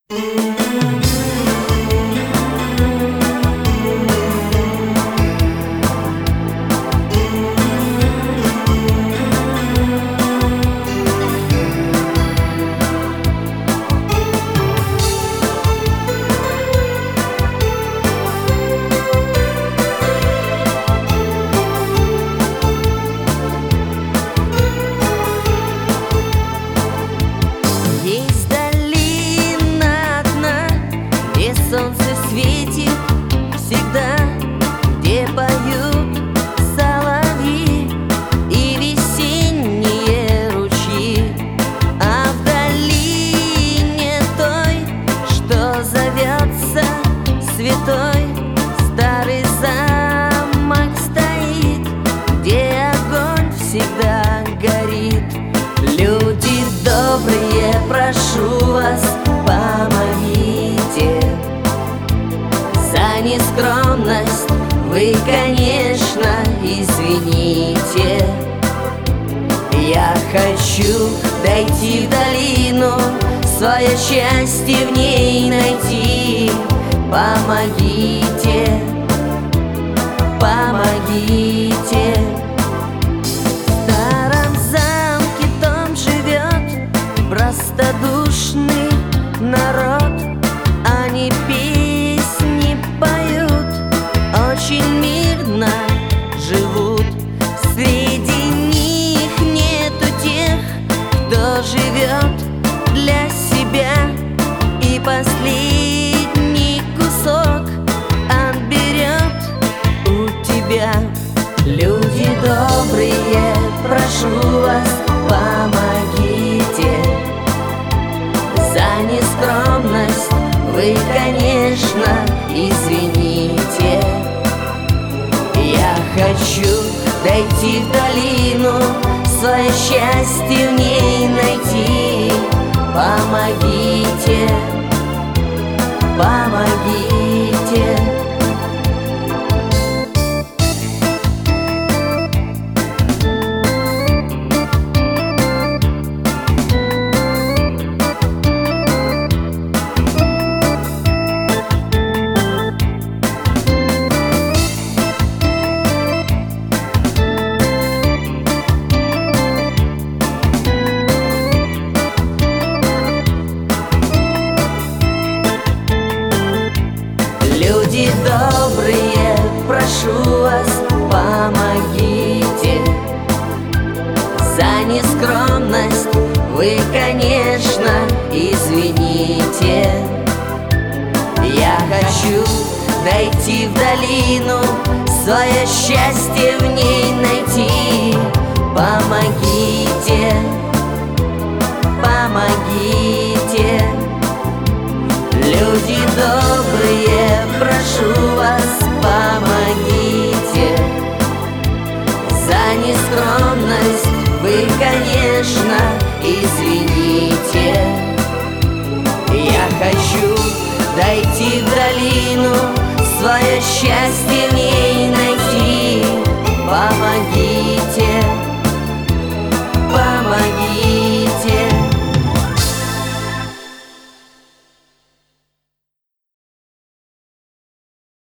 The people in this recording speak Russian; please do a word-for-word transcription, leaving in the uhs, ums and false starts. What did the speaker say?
Солнце светит всегда, где поют соловьи и весенние ручьи. А в долине той, что зовется святой, старый замок стоит, где огонь всегда горит. Люди добрые, прошу вас, помогите. За нескромность вы, конечно, извините. Я хочу дойти в долину, свое счастье в ней найти. Помогите, помогите. В старом замке том живет простодушный народ. Они песни поют, очень мирно живут. Среди них нету тех, кто живет для себя и последний кусок отберет у тебя. Люди добрые, прошу вас, помогите. За нескромность вы, конечно, извините. Я хочу дойти в долину, свое счастье в ней найти. Помогите, помогите. Люди добрые, прошу вас, помогите. За нескромность вы, конечно, извините. Я хочу дойти в долину, свое счастье в ней найти. Помогите, помогите. Люди добрые, прошу вас, помогите. За нескромность вы, конечно, извините. Я хочу дойти в долину, свое счастье в ней найти. Помогите.